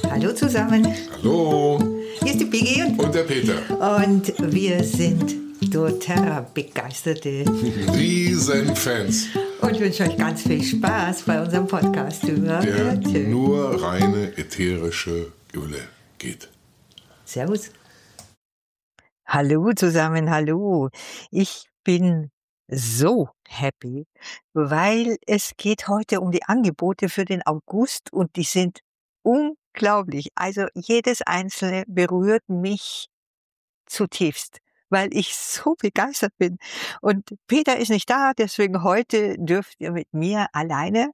Hallo zusammen. Hallo. Hier ist die Piggy Und der Peter. und wir sind doTERRA begeisterte Riesenfans, und ich wünsche euch ganz viel Spaß bei unserem Podcast über der Öle. nur reine ätherische Öle geht. Servus. Hallo zusammen, hallo. Ich bin so happy, weil es geht heute um die Angebote für den August und die sind unglaublich. Also jedes einzelne berührt mich zutiefst, weil ich so begeistert bin. Und Peter ist nicht da, deswegen heute dürft ihr mit mir alleine.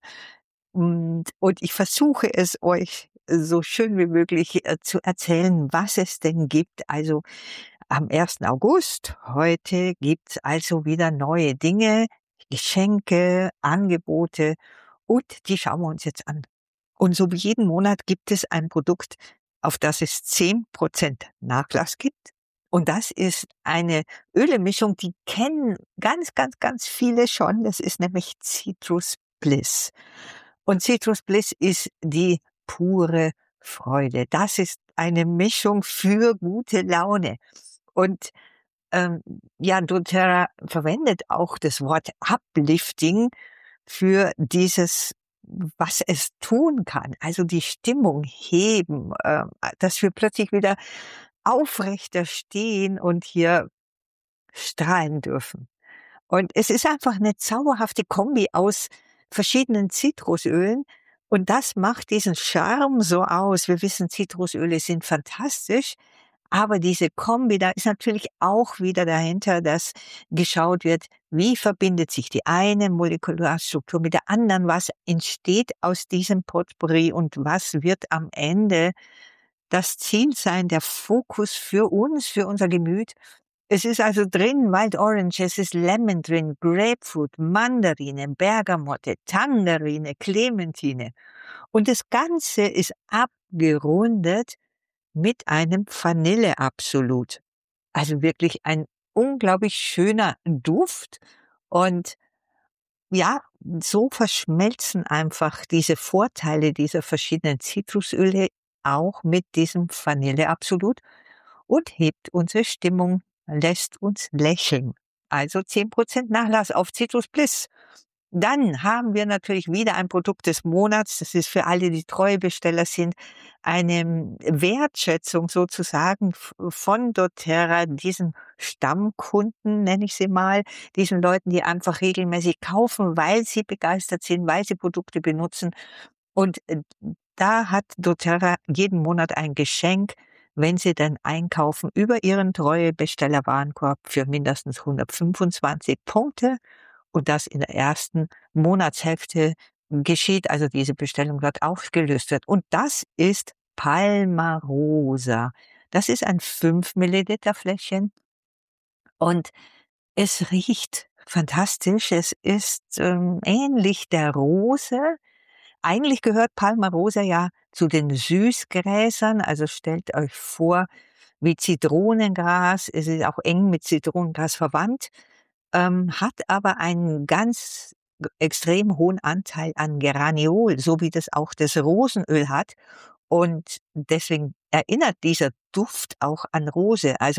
Und ich versuche es euch so schön wie möglich zu erzählen, was es denn gibt. Also am 1. August, heute gibt's also wieder neue Dinge, Geschenke, Angebote und die schauen wir uns jetzt an. Und so wie jeden Monat gibt es ein Produkt, auf das es 10% Nachlass gibt. Und das ist eine Ölemischung, die kennen ganz, ganz, ganz viele schon. Das ist nämlich Citrus Bliss. Und Citrus Bliss ist die pure Freude. Das ist eine Mischung für gute Laune. Und ähm, ja, doTERRA verwendet auch das Wort Uplifting für dieses, was es tun kann. Also die Stimmung heben, dass wir plötzlich wieder aufrechter stehen und hier strahlen dürfen. Und es ist einfach eine zauberhafte Kombi aus verschiedenen Zitrusölen. Und das macht diesen Charme so aus. Wir wissen, Zitrusöle sind fantastisch. Aber diese Kombi, da ist natürlich auch wieder dahinter, dass geschaut wird, wie verbindet sich die eine Molekularstruktur mit der anderen, was entsteht aus diesem Potpourri und was wird am Ende das Ziel sein, der Fokus für uns, für unser Gemüt. Es ist also drin Wild Orange, es ist Lemon drin, Grapefruit, Mandarine, Bergamotte, Tangerine, Clementine. Und das Ganze ist abgerundet mit einem Vanilleabsolut. Also wirklich ein unglaublich schöner Duft. Und ja, so verschmelzen einfach diese Vorteile dieser verschiedenen Zitrusöle auch mit diesem Vanilleabsolut und hebt unsere Stimmung, lässt uns lächeln. Also 10% Nachlass auf Citrus Bliss. Dann haben wir natürlich wieder ein Produkt des Monats. Das ist für alle, die Treubesteller sind, eine Wertschätzung sozusagen von doTERRA, diesen Stammkunden, nenne ich sie mal, diesen Leuten, die einfach regelmäßig kaufen, weil sie begeistert sind, weil sie Produkte benutzen. Und da hat doTERRA jeden Monat ein Geschenk, wenn sie dann einkaufen über ihren Treuebestellerwarenkorb für mindestens 125 Punkte. Und das in der ersten Monatshälfte geschieht, also diese Bestellung dort aufgelöst wird. Und das ist Palmarosa. Das ist ein 5 Milliliter Fläschchen und es riecht fantastisch. Es ist ähnlich der Rose. Eigentlich gehört Palmarosa ja zu den Süßgräsern, also stellt euch vor, wie Zitronengras, es ist auch eng mit Zitronengras verwandt, hat aber einen ganz extrem hohen Anteil an Geraniol, so wie das auch das Rosenöl hat. Und deswegen erinnert dieser Duft auch an Rose. Also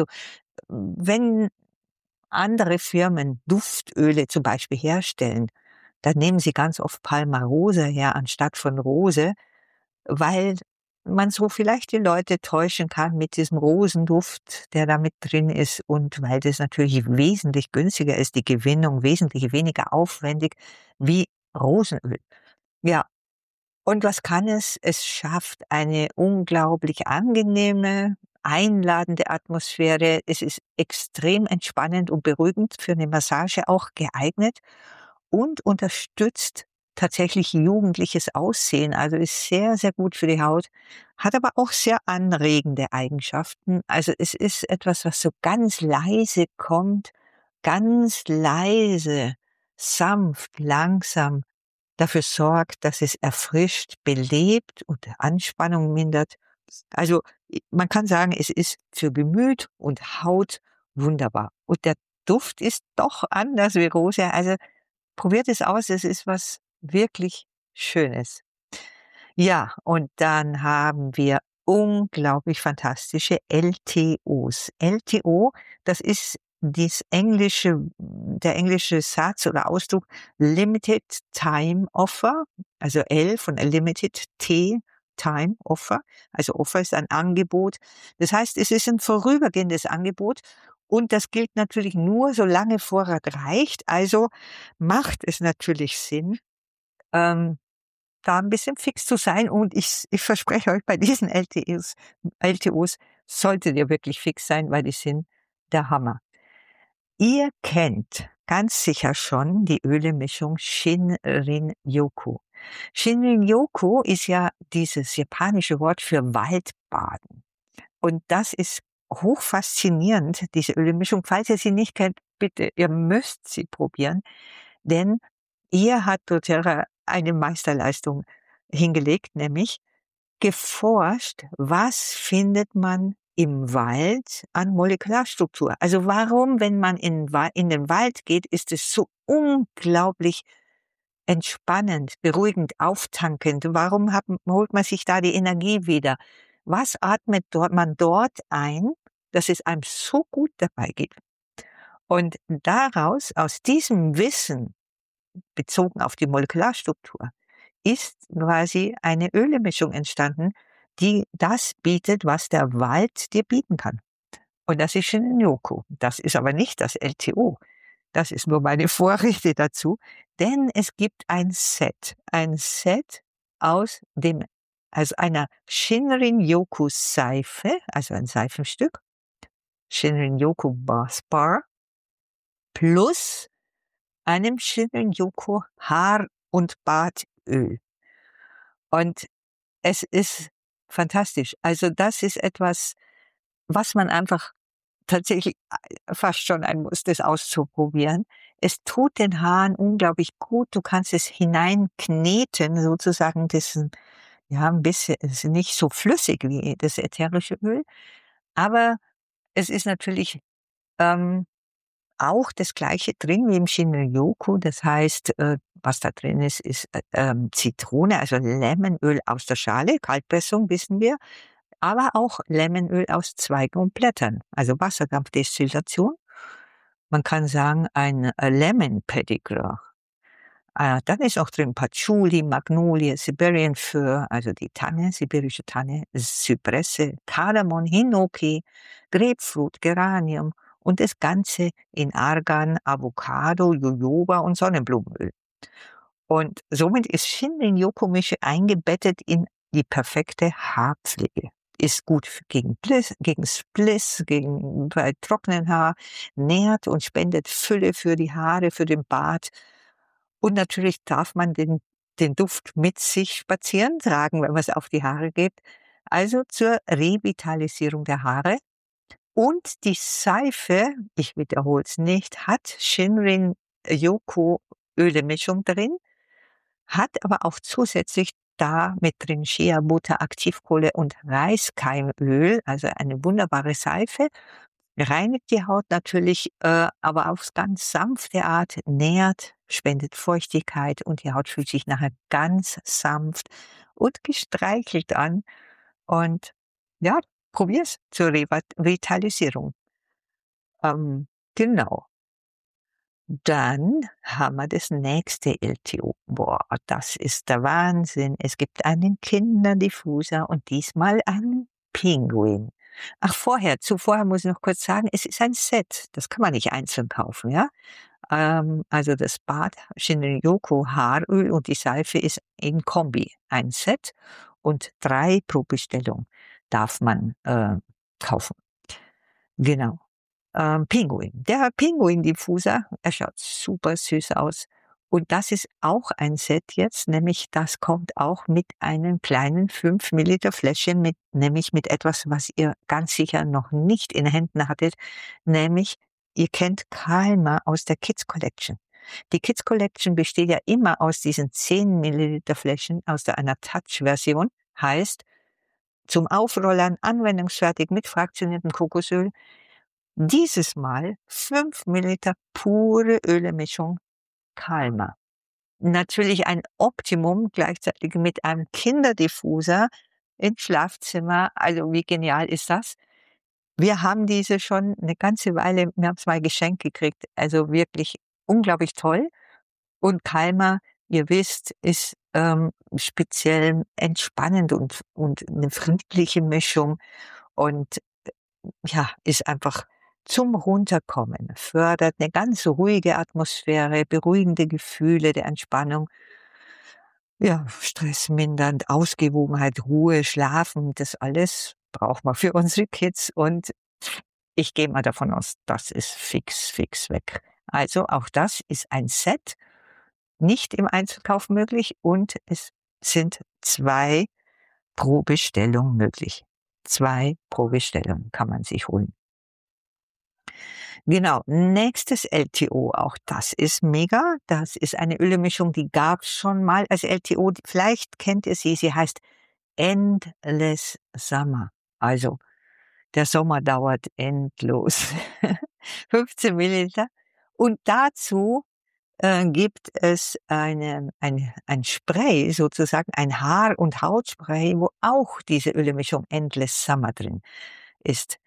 wenn andere Firmen Duftöle zum Beispiel herstellen, dann nehmen sie ganz oft Palmarosa her anstatt von Rose, weil man so vielleicht die Leute täuschen kann mit diesem Rosenduft, der da mit drin ist und weil das natürlich wesentlich günstiger ist, die Gewinnung wesentlich weniger aufwendig wie Rosenöl. Ja, und was kann es? Es schafft eine unglaublich angenehme, einladende Atmosphäre. Es ist extrem entspannend und beruhigend, für eine Massage auch geeignet und unterstützt tatsächlich jugendliches Aussehen. Also ist sehr, sehr gut für die Haut, hat aber auch sehr anregende Eigenschaften. Also es ist etwas, was so ganz leise kommt, ganz leise, sanft, langsam dafür sorgt, dass es erfrischt, belebt und Anspannung mindert. Also man kann sagen, es ist für Gemüt und Haut wunderbar. Und der Duft ist doch anders wie Rose. Also probiert es aus, es ist was wirklich Schönes. Ja, und dann haben wir unglaublich fantastische LTOs. LTO, das ist der englische Satz oder Ausdruck Limited Time Offer, also L von Limited, T Time Offer. Also Offer ist ein Angebot. Das heißt, es ist ein vorübergehendes Angebot und das gilt natürlich nur, solange Vorrat reicht. Also macht es natürlich Sinn, ähm, da ein bisschen fix zu sein und ich verspreche euch, bei diesen LTOs solltet ihr wirklich fix sein, weil die sind der Hammer. Ihr kennt ganz sicher schon die Ölemischung Shinrin-Yoku. Shinrin-Yoku ist ja dieses japanische Wort für Waldbaden. Und das ist hoch faszinierend, diese Ölemischung. Falls ihr sie nicht kennt, bitte, ihr müsst sie probieren, denn hier hat doTERRA eine Meisterleistung hingelegt, nämlich geforscht, was findet man im Wald an Molekularstruktur. Also warum, wenn man in den Wald geht, ist es so unglaublich entspannend, beruhigend, auftankend. Warum holt man sich da die Energie wieder? Was atmet man dort ein, dass es einem so gut dabei geht? Und aus diesem Wissen, bezogen auf die Molekularstruktur, ist quasi eine Ölemischung entstanden, die das bietet, was der Wald dir bieten kann. Und das ist Shinrin-Yoku. Das ist aber nicht das LTO. Das ist nur meine Vorrede dazu, denn es gibt ein Set aus einer Shinrin-Yoku-Seife, also ein Seifenstück, Shinrin-Yoku Bath Bar, plus einem Shinrin-Yoku Haar- und Badöl. Und es ist fantastisch. Also das ist etwas, was man einfach tatsächlich fast schon ein Muss, das auszuprobieren. Es tut den Haaren unglaublich gut. Du kannst es hineinkneten, sozusagen, ja, ein bisschen, es ist nicht so flüssig wie das ätherische Öl, aber es ist natürlich ähm, auch das Gleiche drin wie im Shinrin-Yoku. Das heißt, was da drin ist Zitrone, also Lemonöl aus der Schale, Kaltpressung wissen wir, aber auch Lemonöl aus Zweigen und Blättern, also Wasserdampfdestillation. Man kann sagen, ein Lemon Pedigree. Dann ist auch drin Patchouli, Magnolie, Siberian Fir, also die Tanne, sibirische Tanne, Zypresse, Kardamom, Hinoki, Grapefruit, Geranium und das Ganze in Argan, Avocado, Jojoba und Sonnenblumenöl. Und somit ist Shinrin-Yoku-Mische eingebettet in die perfekte Haarpflege. Ist gut gegen Spliss, bei trockenen Haar, nährt und spendet Fülle für die Haare, für den Bart. Und natürlich darf man den Duft mit sich spazieren tragen, wenn man es auf die Haare gibt. Also zur Revitalisierung der Haare. Und die Seife, ich wiederhole es nicht, hat Shinrin-Yoku-Ölemischung drin, hat aber auch zusätzlich da mit drin Shea Butter, Aktivkohle und Reiskeimöl, also eine wunderbare Seife. Reinigt die Haut natürlich, aber auf ganz sanfte Art, nährt, spendet Feuchtigkeit und die Haut fühlt sich nachher ganz sanft und gestreichelt an. Und ja, probier's zur Revitalisierung. Genau. Dann haben wir das nächste LTO. Boah, das ist der Wahnsinn. Es gibt einen Kinderdiffuser und diesmal einen Pinguin. Ach, zuvor muss ich noch kurz sagen, es ist ein Set. Das kann man nicht einzeln kaufen, ja? Also das Bad Shinrin-Yoku Haaröl und die Seife ist in Kombi ein Set und 3 pro Bestellung darf man kaufen. Genau. Pinguin. Der Pinguin-Diffuser, er schaut super süß aus. Und das ist auch ein Set jetzt, nämlich das kommt auch mit einem kleinen 5 Milliliter Fläschchen, nämlich mit etwas, was ihr ganz sicher noch nicht in Händen hattet, nämlich ihr kennt Calma aus der Kids Collection. Die Kids Collection besteht ja immer aus diesen 10 Milliliter Fläschchen, einer Touch-Version, heißt zum Aufrollern, anwendungsfertig mit fraktioniertem Kokosöl. Dieses Mal 5 Milliliter pure Ölemischung Calma. natürlich ein Optimum gleichzeitig mit einem Kinderdiffuser ins Schlafzimmer. Also wie genial ist das? Wir haben diese schon eine ganze Weile, wir haben's mal geschenkt gekriegt, also wirklich unglaublich toll. Und Calmer, ihr wisst, ist, speziell entspannend und 'ne friedliche Mischung und ja, ist einfach zum Runterkommen, fördert eine ganz ruhige Atmosphäre, beruhigende Gefühle der Entspannung, ja, stressmindernd, Ausgewogenheit, Ruhe, Schlafen, das alles braucht man für unsere Kids und ich gehe mal davon aus, das ist fix weg. Also auch das ist ein Set, nicht im Einzelkauf möglich und es sind 2 pro Bestellung möglich. 2 pro Bestellung kann man sich holen. Genau, nächstes LTO, auch das ist mega. Das ist eine Ölemischung, die gab's schon mal als LTO. Vielleicht kennt ihr sie, sie heißt Endless Summer. Also, der Sommer dauert endlos. 15 Milliliter. Und dazu gibt es ein Spray, sozusagen ein Haar- und Hautspray, wo auch diese Ölemischung Endless Summer drin ist.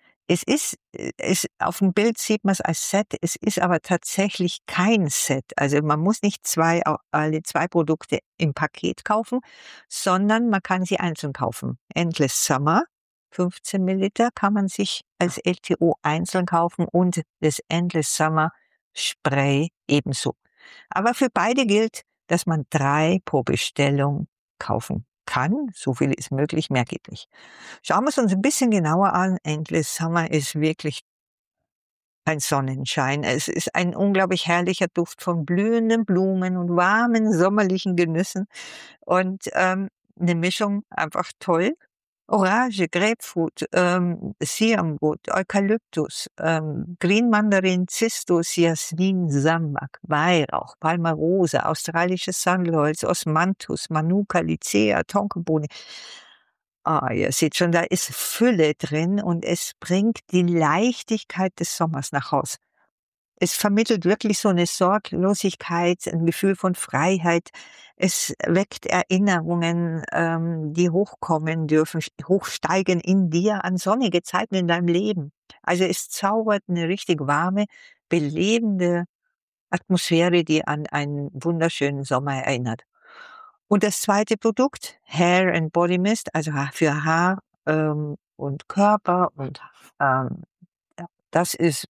Es auf dem Bild sieht man es als Set, es ist aber tatsächlich kein Set. Also, man muss nicht alle 2 Produkte im Paket kaufen, sondern man kann sie einzeln kaufen. Endless Summer, 15 Milliliter kann man sich als LTO einzeln kaufen und das Endless Summer Spray ebenso. Aber für beide gilt, dass man 3 pro Bestellung kaufen kann. So viel ist möglich, mehr geht nicht. Schauen wir es uns ein bisschen genauer an. Endless Summer ist wirklich ein Sonnenschein. Es ist ein unglaublich herrlicher Duft von blühenden Blumen und warmen sommerlichen Genüssen und, 'ne Mischung einfach toll. Orange, Grapefruit, Siamwood, Eukalyptus, Grünmandarin, Cistus, Jasmin, Sambac, Weihrauch, Palmarosa, australisches Sandelholz, Osmanthus, Manuka, Lycea, Tonkabohne. Ah, ihr seht schon, da ist Fülle drin und es bringt die Leichtigkeit des Sommers nach Haus. Es vermittelt wirklich so eine Sorglosigkeit, ein Gefühl von Freiheit. Es weckt Erinnerungen, die hochkommen dürfen, hochsteigen in dir an sonnige Zeiten in deinem Leben. Also, es zaubert eine richtig warme, belebende Atmosphäre, die an einen wunderschönen Sommer erinnert. Und das zweite Produkt, Hair and Body Mist, also für Haar, und Körper und, ähm, ja, das ist,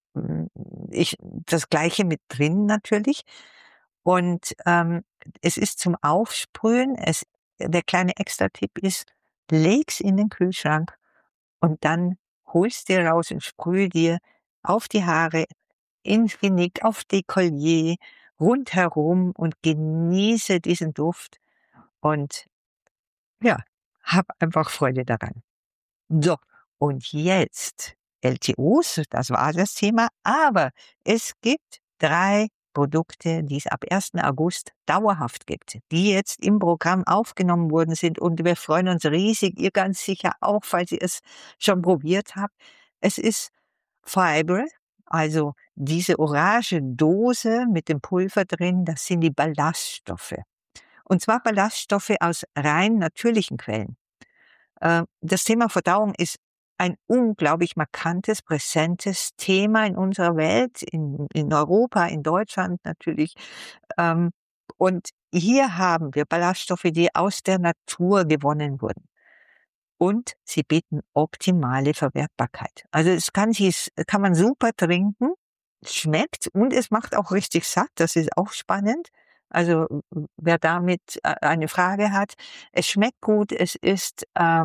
das Gleiche mit drin natürlich. Und, es ist zum Aufsprühen. Der kleine Extratipp ist, leg's in den Kühlschrank und dann holst dir raus und sprühe dir auf die Haare, ins Genick, auf Dekolleté, rundherum und genieße diesen Duft und ja, hab einfach Freude daran. So, und jetzt LTOs, das war das Thema, aber es gibt 3 Produkte, die es ab 1. August dauerhaft gibt, die jetzt im Programm aufgenommen worden sind und wir freuen uns riesig, ihr ganz sicher auch, falls ihr es schon probiert habt. Es ist Fibre, also diese orange Dose mit dem Pulver drin, das sind die Ballaststoffe. Und zwar Ballaststoffe aus rein natürlichen Quellen. Das Thema Verdauung ist ein unglaublich markantes, präsentes Thema in unserer Welt, in Europa, in Deutschland natürlich. Ähm, und hier haben wir Ballaststoffe, die aus der Natur gewonnen wurden. Und sie bieten optimale Verwertbarkeit. Also kann man super trinken, schmeckt und es macht auch richtig satt, das ist auch spannend. Also wer damit eine Frage hat, es schmeckt gut, es ist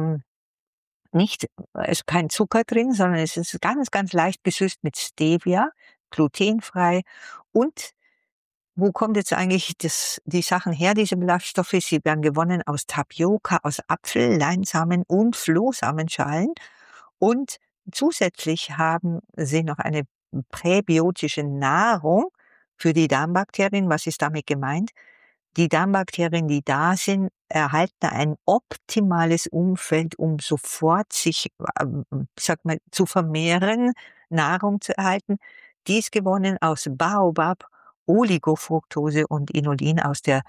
nicht es ist kein Zucker drin, sondern es ist ganz leicht gesüßt mit Stevia, glutenfrei. Und wo kommt jetzt eigentlich die Sachen her, diese Ballaststoffe? Sie werden gewonnen aus Tapioca, aus Apfel, Leinsamen und Flohsamenschalen. Und zusätzlich haben sie noch eine präbiotische Nahrung für die Darmbakterien. Was ist damit gemeint? Die Darmbakterien, die da sind, erhalten ein optimales Umfeld, um sofort sich, sage mal, zu vermehren, Nahrung zu erhalten. Die ist gewonnen aus Baobab, Oligofructose und Inulin aus der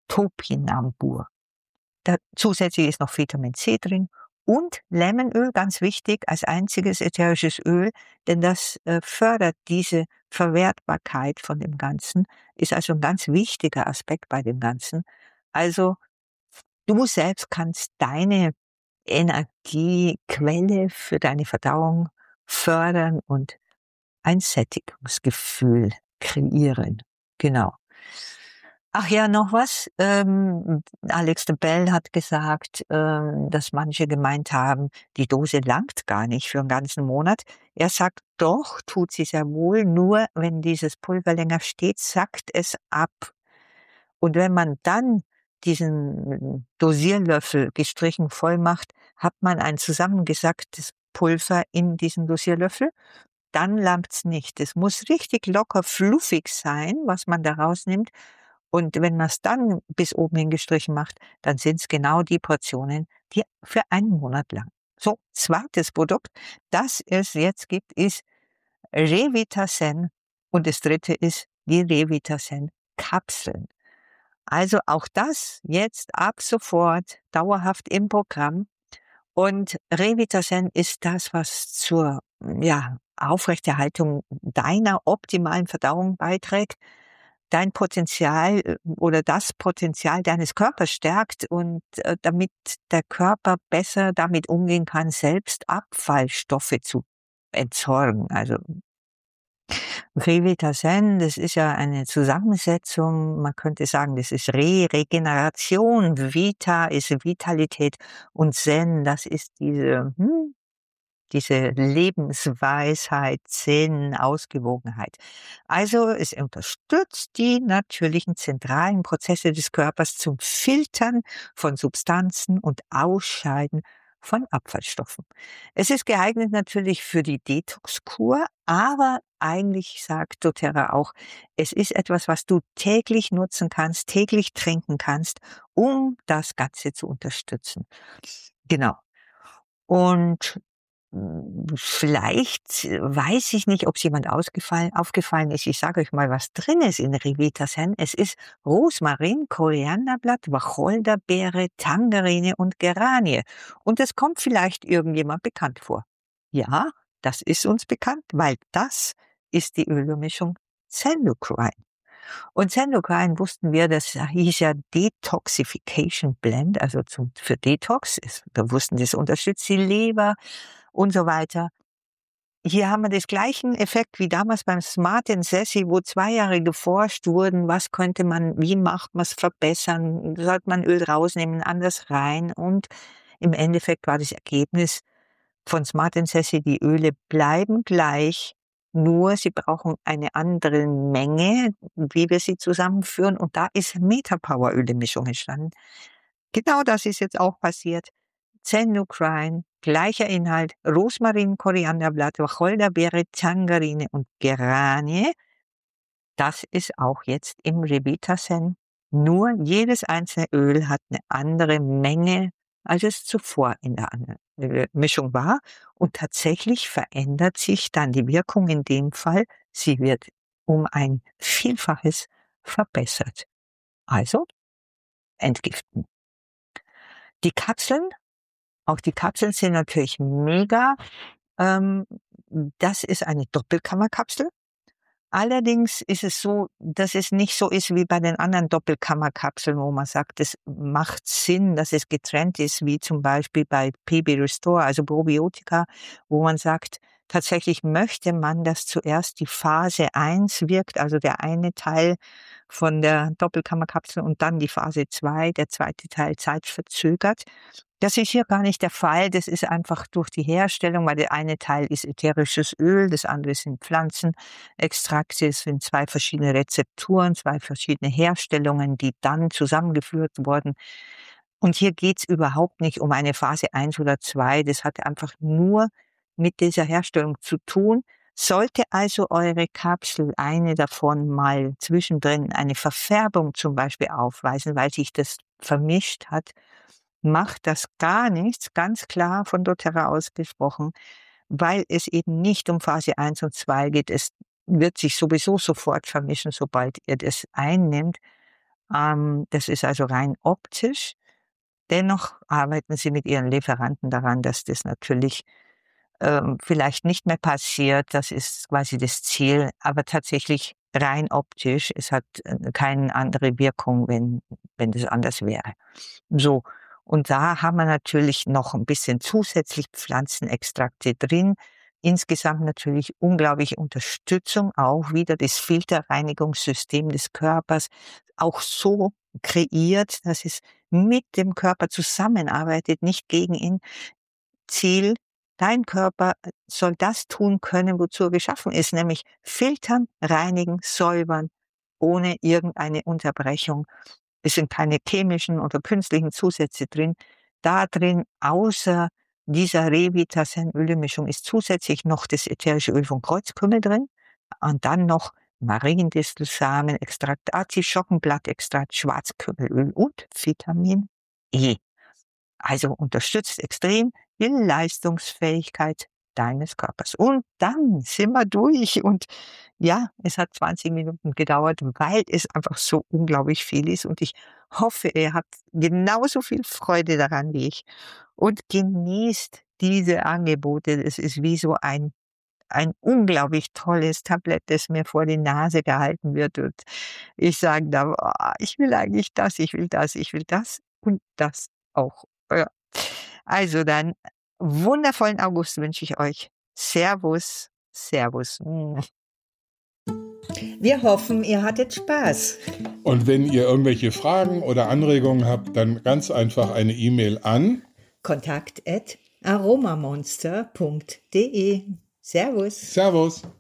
Topinambur. Zusätzlich ist noch Vitamin C drin und Lemonöl, ganz wichtig, als einziges ätherisches Öl, denn das fördert diese Verwertbarkeit von dem Ganzen, ist also ein ganz wichtiger Aspekt bei dem Ganzen. Also du selbst kannst deine Energiequelle für deine Verdauung fördern und ein Sättigungsgefühl kreieren. Genau. Ach ja, noch was. Alex de Bell hat gesagt, dass manche gemeint haben, die Dose langt gar nicht für einen ganzen Monat. Er sagt, doch, tut sie sehr wohl, nur wenn dieses Pulver länger steht, sackt es ab. Und wenn man dann diesen Dosierlöffel gestrichen voll macht, hat man ein zusammengesacktes Pulver in diesem Dosierlöffel, dann langt's nicht. Es muss richtig locker fluffig sein, was man da rausnimmt. Und wenn man's dann bis oben hin gestrichen macht, dann sind's genau die Portionen, die für einen Monat lang. So, zweites Produkt, das es jetzt gibt, ist Revitasen und das dritte ist die Revitasen-Kapseln. Also auch das jetzt ab sofort dauerhaft im Programm. Und Revitasen ist das, was zur, Aufrechterhaltung deiner optimalen Verdauung beiträgt, dein Potenzial oder das Potenzial deines Körpers stärkt und damit der Körper besser damit umgehen kann, selbst Abfallstoffe zu entsorgen. Also Revitasen, das ist ja eine Zusammensetzung, man könnte sagen, das ist Regeneration. Vita ist Vitalität und Zen, das ist diese Lebensweisheit, Zen, Ausgewogenheit. Also es unterstützt die natürlichen zentralen Prozesse des Körpers zum Filtern von Substanzen und Ausscheiden von Abfallstoffen. Es ist geeignet natürlich für die Detox-Kur, aber eigentlich sagt doTERRA auch, es ist etwas, was du täglich nutzen kannst, täglich trinken kannst, um das Ganze zu unterstützen. Genau. Und vielleicht weiß ich nicht, ob es jemand aufgefallen ist. Ich sage euch mal, was drin ist in Revitasen. Es ist Rosmarin, Korianderblatt, Wacholderbeere, Tangerine und Geranie. Und das kommt vielleicht irgendjemand bekannt vor. Ja, das ist uns bekannt, weil das ist die Ölmischung Zendocrine. Und Zendocrine wussten wir, das hieß ja Detoxification Blend, also für Detox. Wir wussten, das unterstützt die Leber und so weiter. Hier haben wir das gleichen Effekt wie damals beim Smart Sassy, wo 2 Jahre geforscht wurden, was könnte man, wie macht man es verbessern, sollte man Öl rausnehmen, anders rein. Und im Endeffekt war das Ergebnis von Smart Sassy, die Öle bleiben gleich, nur sie brauchen eine andere Menge, wie wir sie zusammenführen. Und da ist Metapower-Ölemischung entstanden. Genau das ist jetzt auch passiert. Zendocrine, gleicher Inhalt, Rosmarin, Korianderblatt, Wacholderbeere, Tangerine und Geranie. Das ist auch jetzt im Revitasen. Nur jedes einzelne Öl hat eine andere Menge, als es zuvor in der Mischung war. Und tatsächlich verändert sich dann die Wirkung in dem Fall. Sie wird um ein Vielfaches verbessert. Also entgiften. Die Kapseln, auch die Kapseln sind natürlich mega. Ähm, Das ist eine Doppelkammerkapsel. Allerdings ist es so, dass es nicht so ist wie bei den anderen Doppelkammerkapseln, wo man sagt, es macht Sinn, dass es getrennt ist, wie zum Beispiel bei PB Restore, also Probiotika, wo man sagt, tatsächlich möchte man, dass zuerst die Phase 1 wirkt, also der eine Teil von der Doppelkammerkapsel und dann die Phase 2, der zweite Teil zeitverzögert. Das ist hier gar nicht der Fall. Das ist einfach durch die Herstellung, weil der eine Teil ist ätherisches Öl, das andere sind Pflanzenextrakte. Es sind 2 verschiedene Rezepturen, 2 verschiedene Herstellungen, die dann zusammengeführt wurden. Und hier geht's überhaupt nicht um eine Phase 1 oder 2. Das hat einfach nur mit dieser Herstellung zu tun. Sollte also eure Kapsel, eine davon, mal zwischendrin eine Verfärbung zum Beispiel aufweisen, weil sich das vermischt hat, macht das gar nichts, ganz klar von doTERRA ausgesprochen, weil es eben nicht um Phase 1 und 2 geht. Es wird sich sowieso sofort vermischen, sobald ihr das einnimmt. Das ist also rein optisch. Dennoch arbeiten sie mit ihren Lieferanten daran, dass das natürlich vielleicht nicht mehr passiert. Das ist quasi das Ziel, aber tatsächlich rein optisch. Es hat keine andere Wirkung, wenn das anders wäre. So, und da haben wir natürlich noch ein bisschen zusätzlich Pflanzenextrakte drin. Insgesamt natürlich unglaubliche Unterstützung, auch wieder das Filterreinigungssystem des Körpers, auch so kreiert, dass es mit dem Körper zusammenarbeitet, nicht gegen ihn. Ziel, dein Körper soll das tun können, wozu er geschaffen ist, nämlich filtern, reinigen, säubern, ohne irgendeine Unterbrechung. Es sind keine chemischen oder künstlichen Zusätze drin. Da drin, außer dieser Revitasen-Ölmischung, ist zusätzlich noch das ätherische Öl von Kreuzkümmel drin und dann noch Mariendistelsamen-Extrakt, Artischockenblattextrakt, Schwarzkümmelöl und Vitamin E. Also unterstützt extrem die Leistungsfähigkeit deines Körpers. Und dann sind wir durch. Und ja, es hat 20 Minuten gedauert, weil es einfach so unglaublich viel ist. Und ich hoffe, ihr habt genauso viel Freude daran wie ich. Und genießt diese Angebote. Es ist wie so ein unglaublich tolles Tablett, das mir vor die Nase gehalten wird. Und ich sage da, ich will eigentlich das, ich will das und das auch. Ja. Also dann, wundervollen August wünsche ich euch. Servus, Servus. Wir hoffen, ihr hattet Spaß. Und wenn ihr irgendwelche Fragen oder Anregungen habt, dann ganz einfach eine E-Mail an kontakt@aromamonster.de. Servus. Servus.